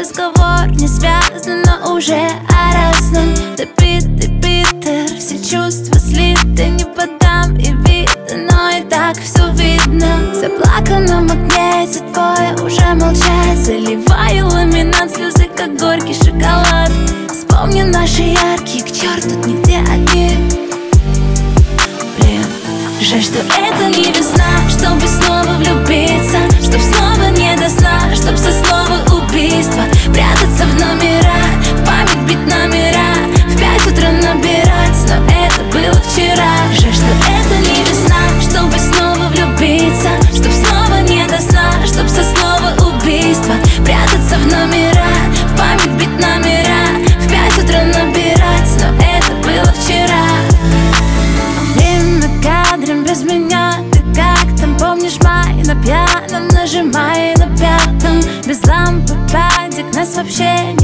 разговор не связан, но уже о разном. Добитый Питер, все чувства слиты, не подам и видно, но и так все видно. В заплаканном магните твое уже молчать, заливаю ламинат, слезы как горький шоколад. Вспомни наши яркие, к черту нигде одни. Блин, жаль, что это не весна, чтобы снова влюбиться, чтоб снова не до сна, чтоб со слова убийства прятаться в номера, в память бить номера, в 5 утра набирать, но это было вчера. Жаль, что это не весна, чтобы снова влюбиться, чтоб снова не до сна, чтоб со слова убийства прятаться в номера, в память бить номера, в 5 утра набирать, но это было вчера. Время кадром без меня, ты как там, помнишь май? На пьяном нажимай на пятом, без лампы падик нас вообще не